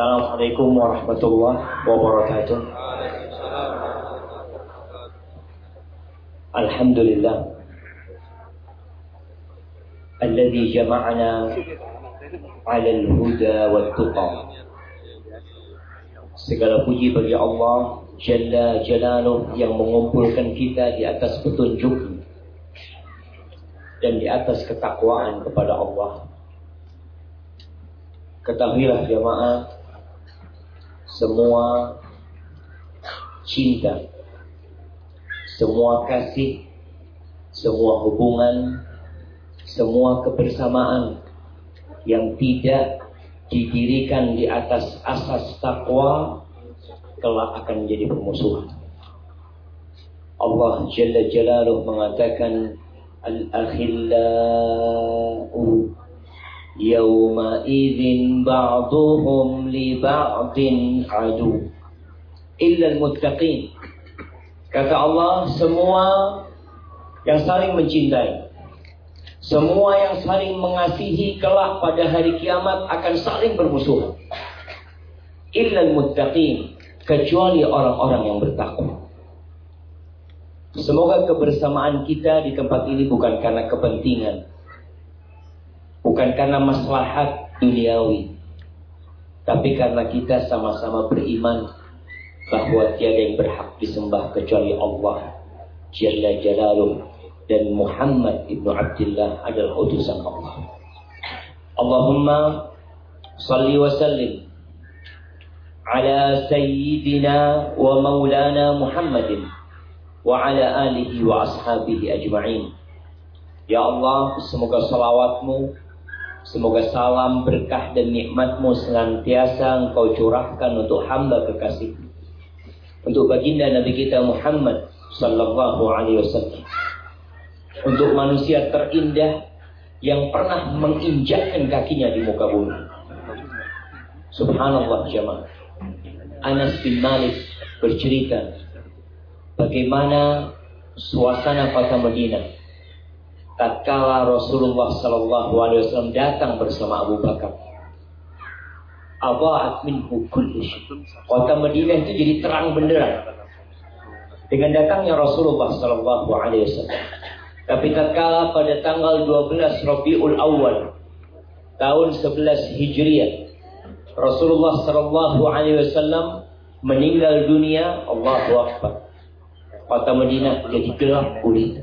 Assalamualaikum warahmatullahi wabarakatuh. Alhamdulillah alladzi jama'ana 'ala al-huda wat-tuqa. Segala puji bagi Allah Jalla Jalaluh yang mengumpulkan kita di atas petunjuk dan di atas ketakwaan kepada Allah. Ketahuilah jamaah, semua cinta, semua kasih, semua hubungan, semua kebersamaan yang tidak didirikan di atas asas takwa kelak akan menjadi permusuhan. Allah Jalla Jalaluh mengatakan al-akhillau yawma idzin ba'duhum li ba'din adu illa al-muttaqin. Kata Allah, semua yang saling mencintai, semua yang saling mengasihi kelak pada hari kiamat akan saling bermusuhan. Illa al-muttaqin, kecuali orang-orang yang bertakwa. Semoga kebersamaan kita di tempat ini bukan karena kepentingan, bukan karena maslahat duniawi, tapi karena kita sama-sama beriman bahwa tiada yang berhak disembah kecuali Allah Jalla Jalaluh, dan Muhammad ibnu Abdullah adalah utusan Allah. Allahumma salli wa sallim ala sayyidina wa maulana Muhammadin wa ala alihi wa ashabihi ajma'in. Ya Allah, semoga salawatmu, semoga salam, berkah dan nikmatmu senantiasa Engkau curahkan untuk hamba kekasihmu, untuk baginda Nabi kita Muhammad sallallahu alaihi wasallam, untuk manusia terindah yang pernah menginjakkan kakinya di muka bumi. Subhanallah jemaah. Anas bin Malik bercerita bagaimana suasana kota Madinah tatkala Rasulullah sallallahu alaihi wasallam datang bersama Abu Bakar. Adha'at minhu kullu syai'. Kota Madinah itu jadi terang benderang dengan datangnya Rasulullah sallallahu alaihi wasallam. Tapi tatkala pada tanggal 12 Rabiul Awal tahun 11 Hijriah Rasulullah sallallahu alaihi wasallam meninggal dunia, Allahu Akbar, kota Madinah jadi gelap gulita.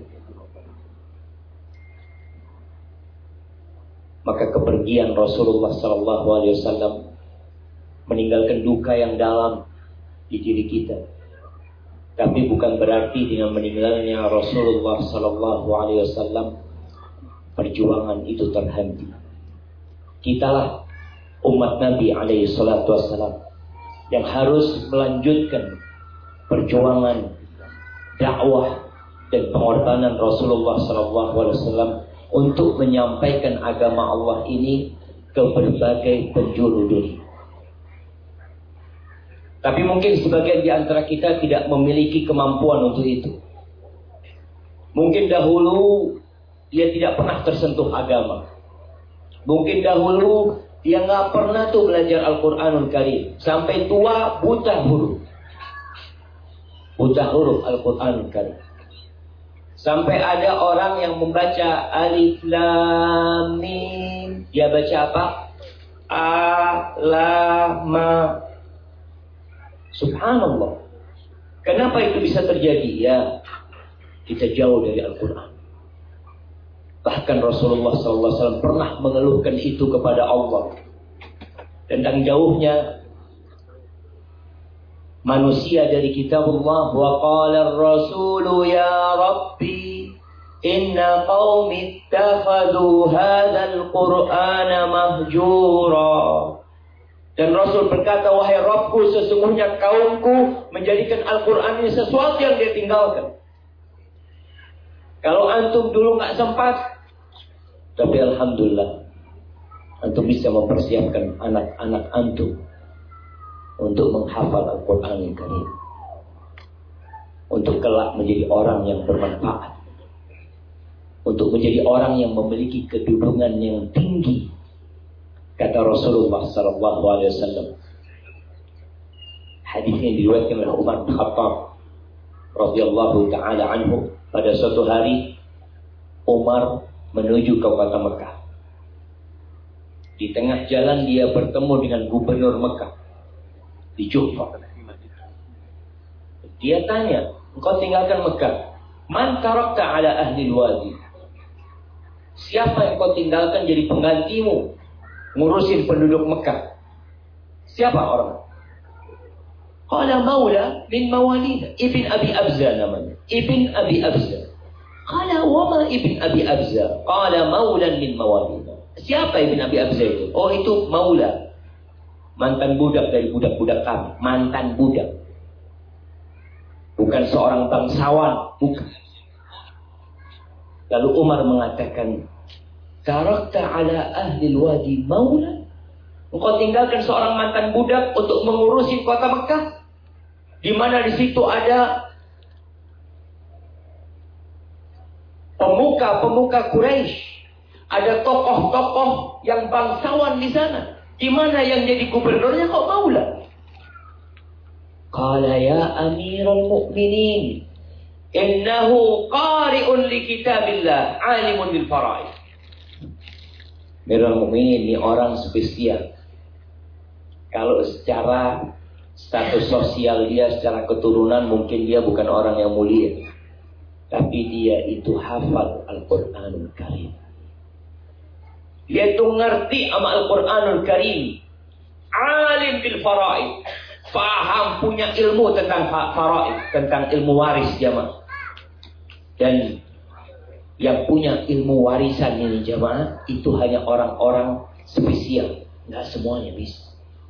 Maka kepergian Rasulullah sallallahu alaihi wasallam meninggalkan duka yang dalam di diri kita. Tapi bukan berarti dengan meninggalnya Rasulullah sallallahu alaihi wasallam perjuangan itu terhenti. Kitalah umat Nabi alaihi salatu wassalam yang harus melanjutkan perjuangan dakwah dan pengorbanan Rasulullah sallallahu alaihi wasallam untuk menyampaikan agama Allah ini ke berbagai penjuru dunia. Tapi mungkin sebagian di antara kita tidak memiliki kemampuan untuk itu. Mungkin dahulu dia tidak pernah tersentuh agama. Mungkin dahulu dia nggak pernah tuh belajar Al-Quranul Karim. Sampai tua buta huruf. Buta huruf Al-Quranul Karim. Sampai ada orang yang membaca Alif Lam Mim, dia baca apa? Alama. Subhanallah. Kenapa itu bisa terjadi? Ya, kita jauh dari Al-Quran. Bahkan Rasulullah SAW pernah mengeluhkan itu kepada Allah tentang jauhnya manusia dari kitabullah. Wa qala ar-rasulu ya Rabbi inna qaumi ittakhadhu hadzal qur'ana mahjura. Dan Rasul berkata, wahai Rabbku, sesungguhnya kaumku menjadikan Al-Quran ini sesuatu yang dia tinggalkan. Kalau antum dulu nggak sempat, tapi alhamdulillah antum bisa mempersiapkan anak-anak antum untuk menghafal Al-Quran yang Karim, untuk kelak menjadi orang yang bermanfaat, untuk menjadi orang yang memiliki kedudukan yang tinggi. Kata Rasulullah sallallahu alaihi wasallam, Hadis yang diriwayatkan oleh Umar bin Khattab radhiyallahu taala anhu. Pada suatu hari Umar menuju ke kota Mekah. Di tengah jalan dia bertemu dengan gubernur Mekah di Juhfah. Dia tanya, engkau tinggalkan Mekah, man tarakta ala ahli wadi? Siapa yang kau tinggalkan jadi penggantimu ngurusin penduduk Mekah? Siapa orang? Qala maula min mawalina, Ibn Abi Abza namanya. Ibn Abi Abza. Qala wa ma Ibn Abi Abza? Qala maulan min mawalina. Siapa Ibn Abi Abza itu? Oh, itu maula. Mantan budak dari budak-budak kami. Mantan budak. Bukan seorang bangsawan. Bukan. Lalu Umar mengatakan, tarakta ala ahli wadi maula? Engkau tinggalkan seorang mantan budak untuk mengurusi kota Mekah, di mana di situ ada pemuka-pemuka Quraisy, ada tokoh-tokoh yang bangsawan di sana. Di mana yang jadi gubernurnya kok maula? Qala ya Amirul Mukminin, innahu qari'un li kitabillah, alimun bil faraid. Amirul Mukminin ini orang spesial. Kalau secara status sosial dia, secara keturunan mungkin dia bukan orang yang mulia, tapi dia itu hafal Al-Quranul Karim. Dia itu ngerti sama Al-Quranul Karim. Alim bil faraid. Faham, punya ilmu tentang faraid, tentang ilmu waris jamaah. Dan yang punya ilmu warisan ini jamaah, itu hanya orang-orang spesial. Nggak semuanya bisa.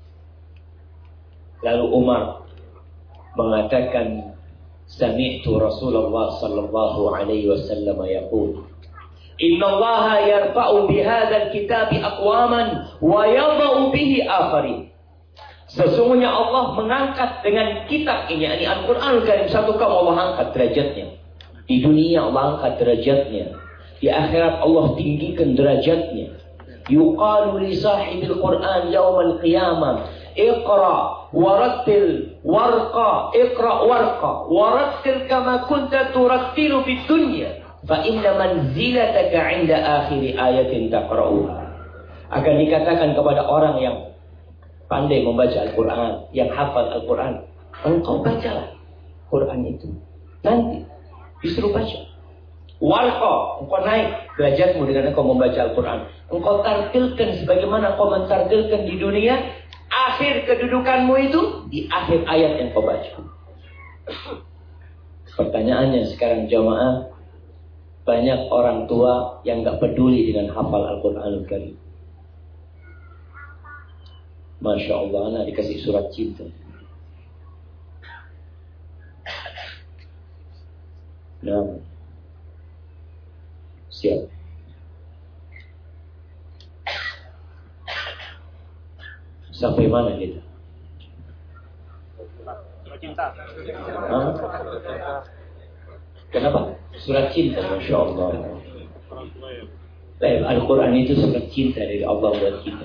Lalu Umar mengatakan, sami'tu Rasulullah sallallahu alaihi wasallam yaqul, inna Allah yarfa'u bihadzal kitabi aqwaman wa yadha'u bihi akharin. Sesungguhnya Allah mengangkat dengan kitab ini, yakni Al-Qur'anul Karim, satu kaum Allah angkat derajatnya. Di dunia Allah angkat derajatnya. Di akhirat Allah tinggikan derajatnya. Yuqalu li sahibil Qur'an yaumal qiyamah, Iqra warattil warqa, Iqra warqa warattil kama kunta turattilu fid dunya, fa inna manzilataka 'inda akhir ayatin taqra'uha. Akan dikatakan kepada orang yang pandai membaca Al-Quran, yang hafal Al-Quran, engkau bacalah Quran itu. Nanti disuruh baca. Warqa, engkau naik derajatmu dengan engkau membaca Al-Quran. Engkau tartilkan sebagaimana engkau mentartilkan di dunia. Akhir kedudukanmu itu di akhir ayat yang kau baca. Pertanyaannya sekarang jamaah, banyak orang tua yang gak peduli dengan hafal Al-Quranul Karim. Masya Allah, anak dikasih surat cinta. Nah, siap. Sampai mana kita? Surat cinta. Hah? Kenapa? Surat cinta, Masya Allah. Al-Quran itu surat cinta dari Allah buat kita.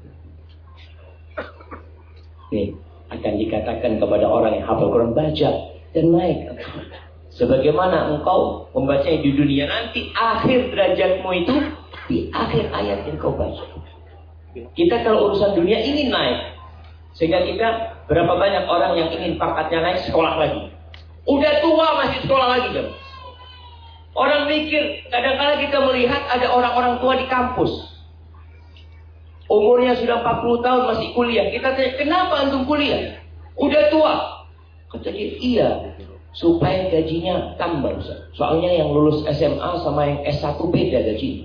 Nih, akan dikatakan kepada orang yang hafal Quran, baca dan naik. Sebagaimana engkau membacanya di dunia, nanti akhir derajatmu itu di akhir ayat yang kau baca. Kita kalau urusan dunia ingin naik, sehingga kita berapa banyak orang yang ingin pangkatnya naik, sekolah lagi. Udah tua masih sekolah lagi kan? Orang mikir, kadang-kadang kita melihat ada orang-orang tua di kampus, umurnya sudah 40 tahun masih kuliah. Kita tanya, kenapa antum kuliah? Udah tua. Kata dia, iya, supaya gajinya tambah. Soalnya yang lulus SMA sama yang S1 beda gajinya.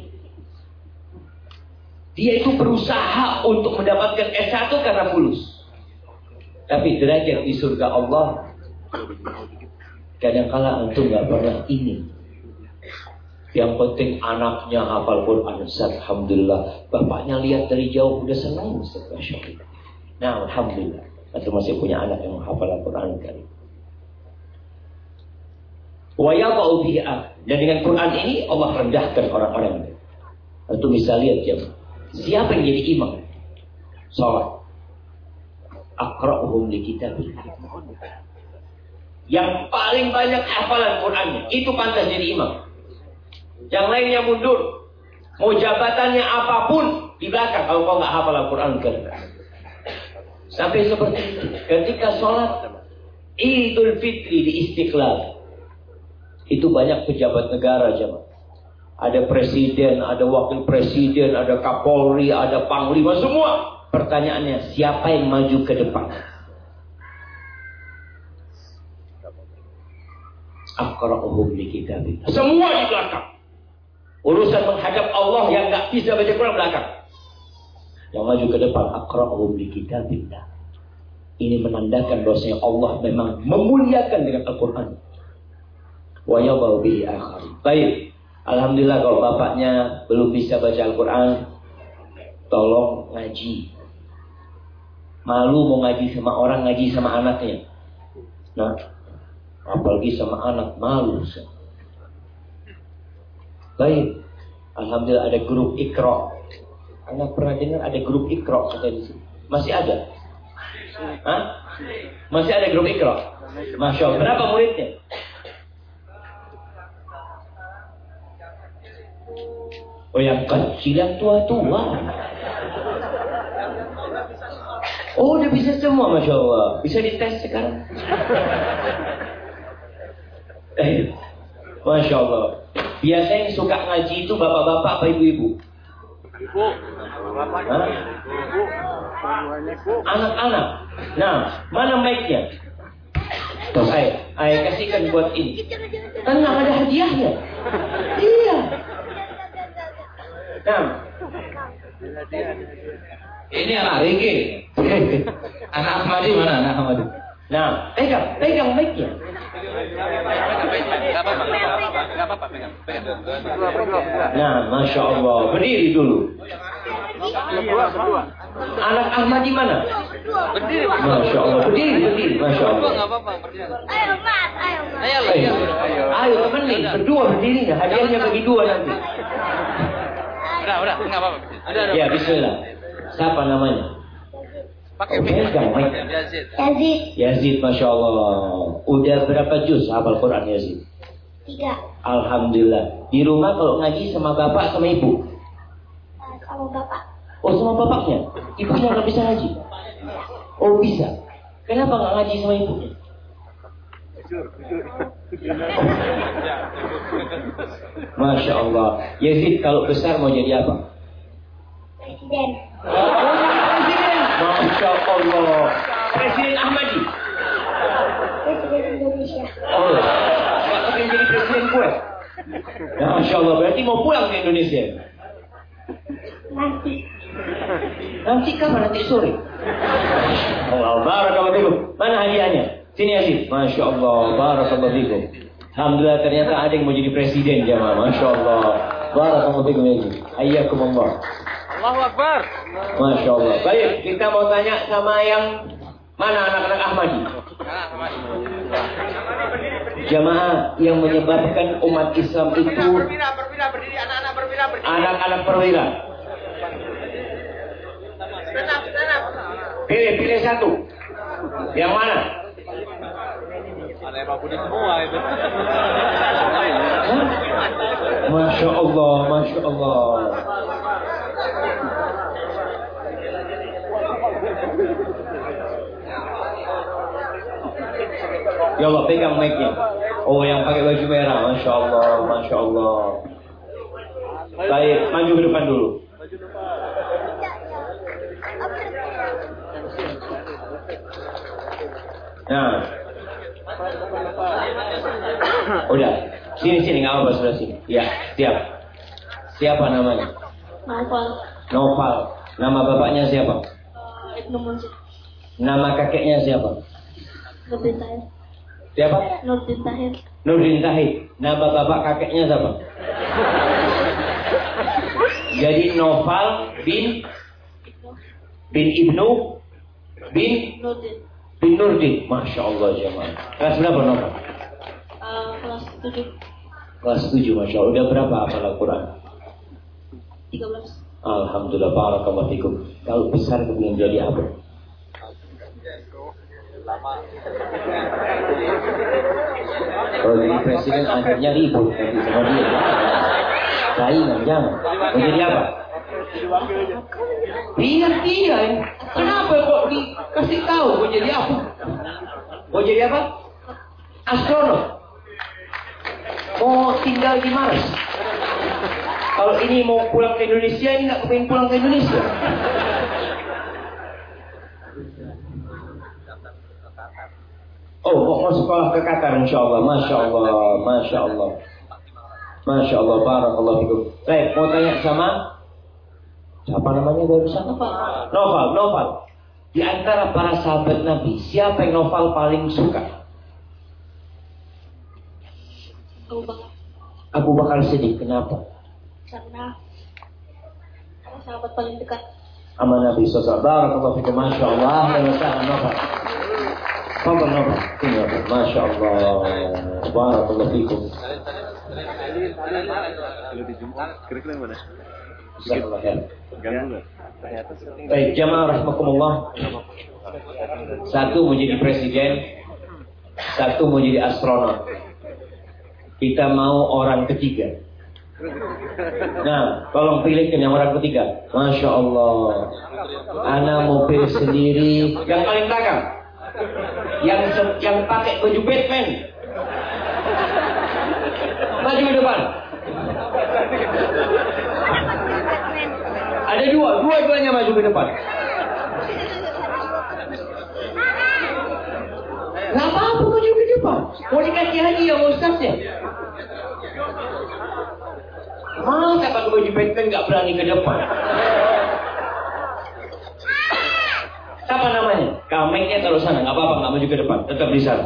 Dia itu berusaha untuk mendapatkan S1 karena fulus. Tapi derajat di surga Allah, kadang-kala antum gak pernah ingin. Yang penting anaknya hafal Quran, alhamdulillah. Bapaknya lihat dari jauh udah senang, Masya Allah. Nah, alhamdulillah, antum masih punya anak yang hafal Al-Quran kan. Wa yadha'u bihi. Dan dengan Quran ini Allah rendahkan orang-orang. Antum bisa lihat jemaah. Siapa yang jadi imam sholat? aqra'uhum li kitabillah. Yang paling banyak hafalan Qur'annya itu pantas jadi imam. Yang lainnya mundur. Mau jabatannya apapun di belakang kalau kau nggak hafal Al-Quran kan. Sampai seperti itu. Ketika sholat Idul Fitri di Istiqlal, itu banyak pejabat negara jemaah. Ada presiden, ada wakil presiden, ada kapolri, ada panglima, semua. Pertanyaannya, siapa yang maju ke depan? Aqra'uhum li kitabillah. Semua di belakang. Urusan menghadap Allah yang nggak bisa baca Quran belakang. Yang maju ke depan, aqra'uhum li kitabillah. Ini menandakan bahwasanya Allah memang memuliakan dengan Al-Quran. Wa yadau bihi akhari. Baik. Alhamdulillah kalau bapaknya belum bisa baca Al-Quran, tolong ngaji. Malu mau ngaji sama orang, ngaji sama anaknya. Nah, apalagi sama anak, malu. Baik. Alhamdulillah ada grup Iqra. Anda pernah dengar ada grup Iqra kata di sini? Masih ada? Hah? Masih ada grup Iqra? Masya Allah. Berapa muridnya? Oh yang kecil, yang tua-tua. Oh udah bisa semua, Masya Allah. Bisa dites sekarang. Masya Allah. Biasanya yang suka ngaji itu bapak-bapak apa ibu-ibu? Ibu. Anak-anak. Nah, mana mic-nya? Tuh, saya kasihkan buat ini. Kan nggak ada hadiahnya. Iya. Nah. Ini anak Riki. Anak Ahmadi mana? Anak Ahmadi. Nah, pegang mic-nya. Nah, Masya Allah. Berdiri dulu. Anak Ahmadi mana? Berdiri. Masya Allah. Berdiri. Masya Allah. Ayo, Mas. Ayo, temenin. Berdua berdiri. Hadiahnya bagi dua nanti. Udah, enggak apa-apa. Ya, bismillah. Siapa namanya? Pakai Yazid, Masya Allah. Udah berapa juz hafal Quran Yazid? 3. Alhamdulillah. Di rumah kalau ngaji sama bapak sama ibu? Sama bapak. Oh sama bapaknya? Ibunya nggak bisa ngaji? Oh bisa. Kenapa nggak ngaji sama ibunya? Masya Allah. Yazid kalau besar mau jadi apa? Presiden. Masya Allah. Presiden Ahmadi. Presiden Indonesia. Oh, nggak pengen jadi presiden gue. Masya Allah. Berarti mau pulang ke Indonesia? Nanti kapan? Nanti sore. Allah, barakallahu fikum. Mana hadiahnya? Sini Yazid. Masya Allah. Barakallahu fikum. Alhamdulillah ternyata ada yang mau jadi presiden jamaah. Masya Allah. Barakallahu fikum Yazid. Hayyakumullah. Allahu Akbar. Masya Allah. Baik, kita mau tanya sama yang mana anak-anak Ahmadi? Jamaah yang menyebabkan umat Islam itu anak-anak perwira. Pilih satu. Yang mana? Masya Allah, Masya Allah. Ya Allah, pegang mic-nya. Oh, yang pakai baju merah. Masya Allah, Masya Allah. Baik, maju ke depan dulu. Nah. Udah. Sini, nggak apa-apa, sudah sini. Ya, siap. Siapa namanya? Noval. Nama bapaknya siapa? Ibnu Munsir. Nama kakeknya siapa? Nurdin Tahir. Siapa? Nurdin Tahir. Nurdin Tahir. Nama bapak kakeknya siapa? Jadi Noval bin Ibnu bin Nurdin. Masya Allah jemaah. Kelas berapa Noval? Kelas 7. Kelas 7, Masya Allah. Udah berapa hafal Al-Quran? 13. Alhamdulillah, barakallahu fikum. Kalau besar kemudian jadi apa? Kalau jadi presiden akhirnya ribut nanti sama dia. Saingan jangan. Mau jadi apa? Biar dia. Kenapa kok dikasih tahu mau jadi apa? Mau jadi apa? Astronot. Mau tinggal di Mars. Kalau ini mau pulang ke Indonesia, ini nggak kepingin pulang ke Indonesia. Oh, mau sekolah ke Qatar, insya Allah, masya Allah, masya Allah, masya Allah, barakallahu fikum. Baik, mau tanya sama siapa namanya barusan? Noval. Di antara para sahabat Nabi, siapa yang Noval paling suka? Abu Bakar Siddiq. Kenapa? Karena sahabat paling dekat sama Nabi SAW. Barakallahu fikum, masya Allah, Noval. Novel. Masya Allah. Barakallahu fikum. Kalau di Jumat, kira-kira mana? Baik, jamaah rahimakumullah. Satu mau jadi presiden, satu mau jadi astronot. Kita mau orang ketiga. Nah, tolong pilihkan yang orang ketiga. Masya Allah. Ana mau pilih sendiri. Yang paling belakang. Yang pakai baju Batman. Maju ke depan. Ada dua-duanya maju ke depan. Gak apa-apa maju ke depan. Mau dikasih hadiah sama ustaznya. Masa pakai baju Batman gak berani ke depan? Siapa namanya? Kameknya taruh sana, nggak apa-apa, nggak maju ke depan, tetap di sana.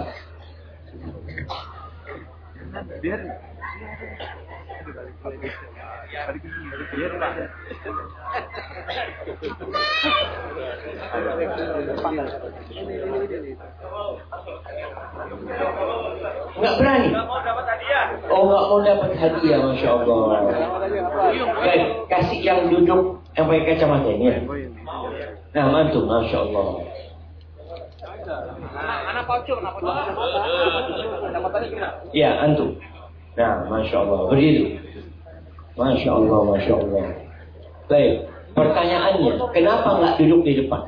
Nggak berani. Oh, nggak mau dapat hadiah, masya Allah. Baik, kasih yang duduk yang pakai kacamata ini ya. Nah, mantu, masya Allah. Anak paucur, Ya, antum. Nah, masya Allah. Berdiri. Masya Allah, masya Allah. Baik, pertanyaannya, kenapa nggak duduk di depan?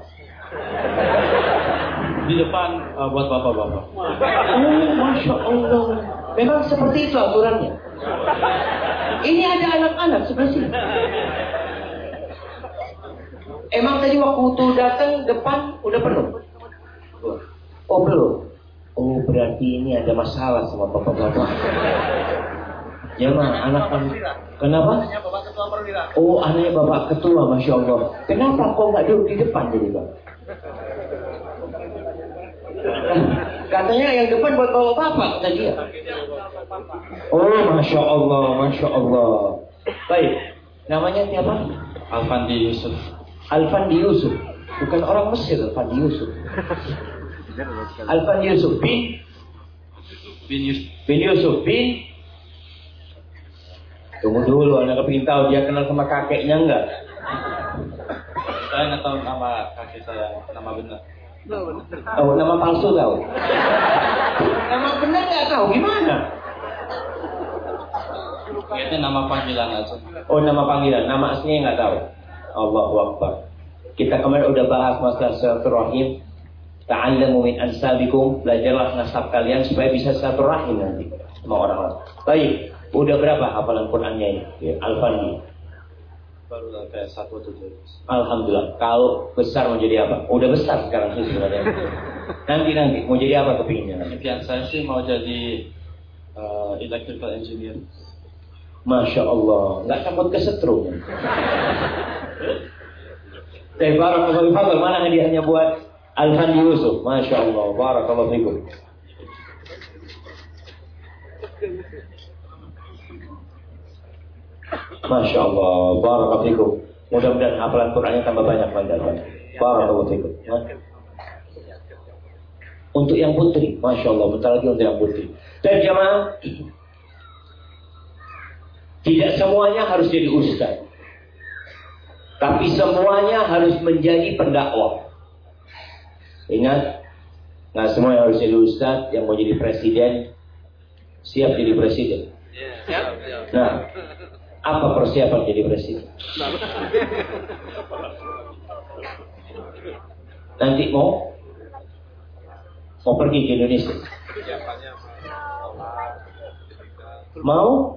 Di depan buat bapak-bapak. Oh, masya Allah. Memang seperti itu aturannya. Ini ada anak-anak sebelah sini. Emang tadi waktu datang depan udah penuh? Oh belum. Oh berarti ini ada masalah sama bapak-bapak. Ya mah anak kenapa? Oh anaknya bapak ketua, masya Allah. Kenapa kok nggak duduk di depan jadi bang? Katanya yang depan buat bapak-bapak kata dia. Oh masya Allah, masya Allah. Baik, namanya siapa? Alfandi Yusuf. Alfandi Yusuf, bukan orang Mesir. Alfandi Yusuf. Alfandi Yusuf bin Yusuf bin. Tunggu dulu, anak kepingin tahu dia kenal sama kakeknya enggak? Saya nggak tahu nama kakek saya, nama benar. Oh, nama palsu tahu? Nama benar nggak tahu gimana? Itu nama panggilan aja. Oh, nama panggilan, nama aslinya nggak tahu. Allahu Akbar. Kita kemarin udah bahas masalah silaturahim. Ta'allamu min ansabikum, belajarlah nasab kalian supaya bisa silaturahim nanti sama orang-orang. Baik, udah berapa hafalan Qur'annya ini? Ya, Alfandi. Baru kayak 1 atau 2. Alhamdulillah. Kalau besar mau jadi apa? Udah besar sekarang sih sebenarnya. Nanti mau jadi apa kepinginnya? Impian saya sih mau jadi electrical engineer. Masya Allah, nggak takut kesetrum. Barakallahu fikum. Mana hadiahnya buat Alfandi Yusuf? Masya Allah, barakallahu fikum. Masya Allah, barakallahu fikum. Mudah-mudahan hafalan Qur'annya tambah banyak mandalan. Barakallahu fikum. Untuk yang putri, Masya Allah, bentar lagi untuk yang putri. Dan jamaah, tidak semuanya harus jadi ustaz, tapi semuanya harus menjadi pendakwah. Ingat, Nggak semua yang harus jadi ustadz, yang mau jadi presiden, siap jadi presiden. Nah, apa persiapan jadi presiden? Nanti mau pergi ke Indonesia. Mau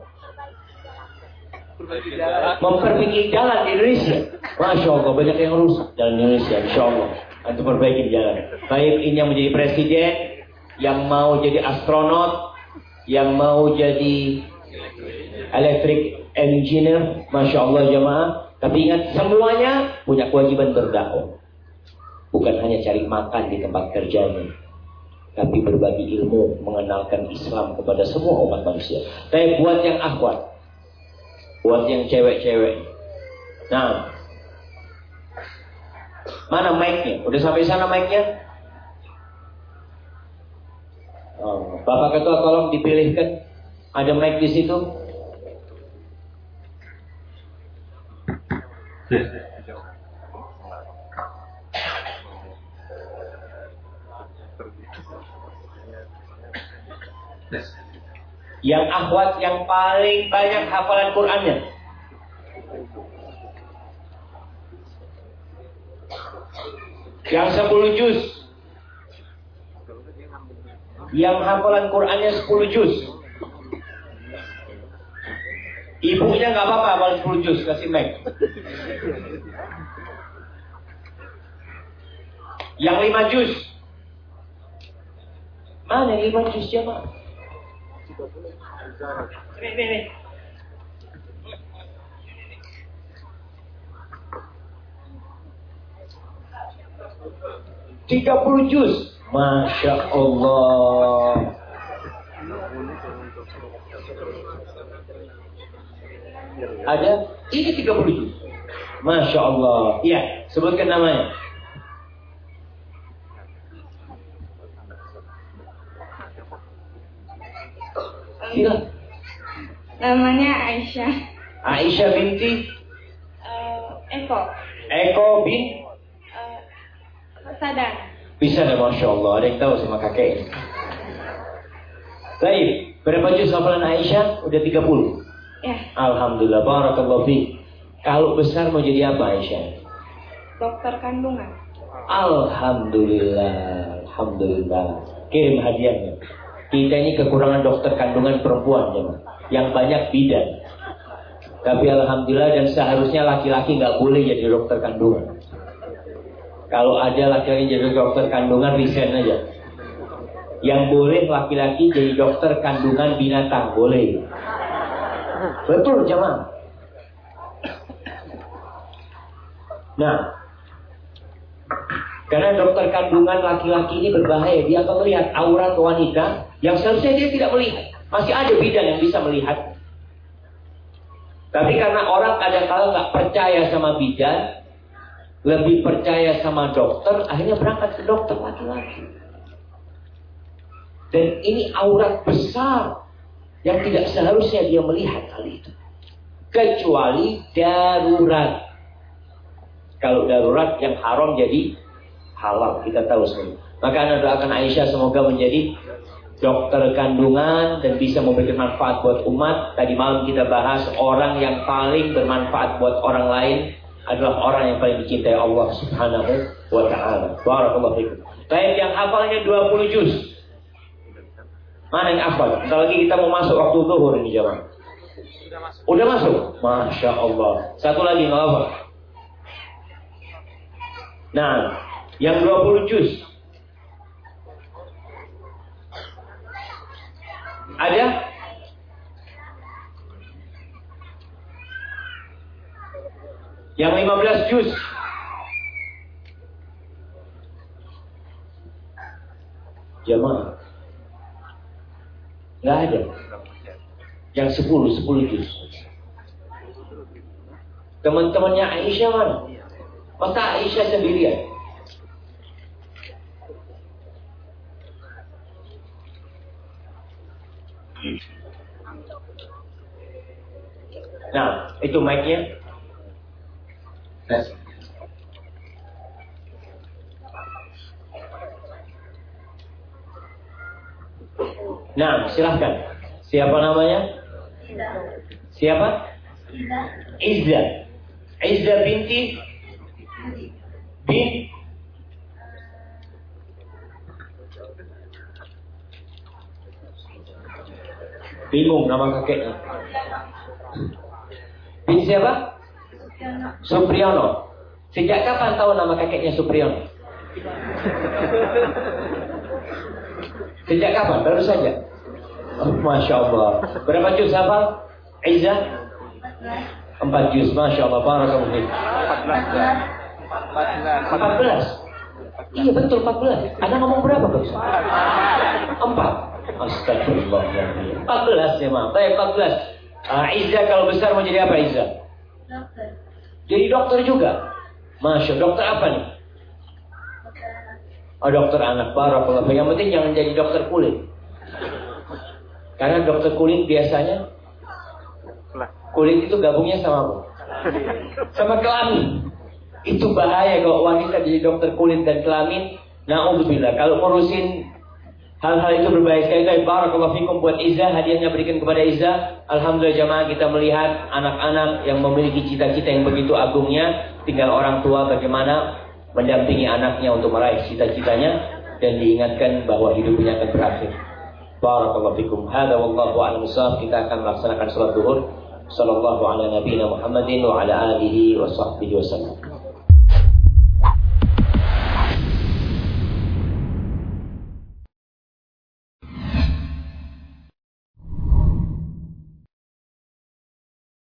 memperbaiki jalan di Indonesia. Masya Allah, banyak yang rusak jalan Indonesia. Insya Allah untuk perbaiki jalan. Baik ini yang menjadi presiden, yang mau jadi astronot, yang mau jadi electric engineer, Masya Allah jamaah. Tapi ingat, semuanya punya kewajiban berdakwah. Bukan hanya cari makan di tempat kerjanya, tapi berbagi ilmu, mengenalkan Islam kepada semua umat manusia. Tapi buat yang akhwat, buat yang cewek-cewek. Nah, mana mic-nya? Udah sampai sana mic-nya? Oh, Bapak Ketua tolong dipilihkan. Ada mic di situ? Yang akhwat yang paling banyak hafalan Qur'annya. Yang 10 juz. Yang hafalan Qur'annya 10 juz. Ibunya nggak apa-apa hafal 10 juz, kasih mic. Yang 5 juz. Mana 5 juz jemaah? Ini. 30 juz. Masya Allah. Ada? Ini 30 juz. Masya Allah. Iya, sebutkan namanya. Sila. Namanya Aisyah. Aisyah binti Eko bin Sadar. bisa deh, Masya Allah. Ada yang tahu sama kakek. Baik, berapa juz hafalan Aisyah? Udah 30. Ya. Alhamdulillah, barakallahu fiik. Kalau besar mau jadi apa Aisyah? Dokter kandungan. Alhamdulillah, alhamdulillah. Kirim hadiahnya. Kita ini kekurangan dokter kandungan perempuan, ya, yang banyak bidan. Tapi alhamdulillah, dan seharusnya laki-laki nggak boleh jadi dokter kandungan. Kalau ada laki-laki jadi dokter kandungan, resign aja. Yang boleh laki-laki jadi dokter kandungan binatang, boleh. Betul jemaah. Nah, karena dokter kandungan laki-laki ini berbahaya. Dia akan melihat aurat wanita yang seharusnya dia tidak melihat. Masih ada bidan yang bisa melihat. Tapi karena orang kadang-kadang nggak percaya sama bidan, lebih percaya sama dokter, akhirnya berangkat ke dokter laki-laki. Dan ini aurat besar yang tidak seharusnya dia melihat hal itu. Kecuali darurat. Kalau darurat yang haram jadi halal, kita tahu semua. Maka Anda doakan Aisyah semoga menjadi dokter kandungan dan bisa memberikan manfaat buat umat. Tadi malam kita bahas orang yang paling bermanfaat buat orang lain adalah orang yang paling dicintai Allah Subhanahu wa ta'ala. Barakallahu fikum. Baik, yang hafalnya 20 juz. Mana yang hafal? Bentar lagi kita mau masuk waktu zuhur ini jemaah. Udah masuk? Masya Allah. Satu lagi nggak apa. Nah, yang 20 juz. Ada? Yang 15 juz. Jamaah. Nggak ada. Yang 10 juz. Teman-temannya Aisyah mana? Masa Aisyah sendirian? Nah, itu mic-nya. Nah, silahkan. Siapa namanya? Siapa? Izza. Izza binti bin bingung nama kakeknya. Bin siapa? Supriyono. Sejak kapan tahu nama kakeknya Supriyono? Sejak kapan? Baru saja. Oh, Masya Allah. Berapa juz hafal? Izza? 4 juz. Masya Allah. Barakallahu fiik. 14. Iya betul 14. Anda ngomong berapa Pak? 4. Astagfirullah. 14 ya maaf. Baik 14. Izza kalau besar mau jadi apa Izza? Dokter. Jadi dokter juga. Masya Allah. Dokter apa nih? Oh dokter anak. Barakallahu fiik. Yang penting jangan jadi dokter kulit. Karena dokter kulit biasanya kulit itu gabungnya sama apa? Sama kelamin. Itu bahaya kalau wanita jadi dokter kulit dan kelamin. Na'udzubillah. Kalau ngurusin hal-hal itu berbahaya sekali. Barakallahu fikum buat Izza. Hadiahnya berikan kepada Izza. Alhamdulillah jamaah kita melihat anak-anak yang memiliki cita-cita yang begitu agungnya. Tinggal orang tua bagaimana mendampingi anaknya untuk meraih cita-citanya. Dan diingatkan bahwa hidupnya akan berakhir. Barakallahu fikum. Hada wallahu a'lam bissawab. Kita akan melaksanakan salat zuhur. Sallallahu ala nabiyina Muhammadin wa ala alihi wa sahbihi wasallam.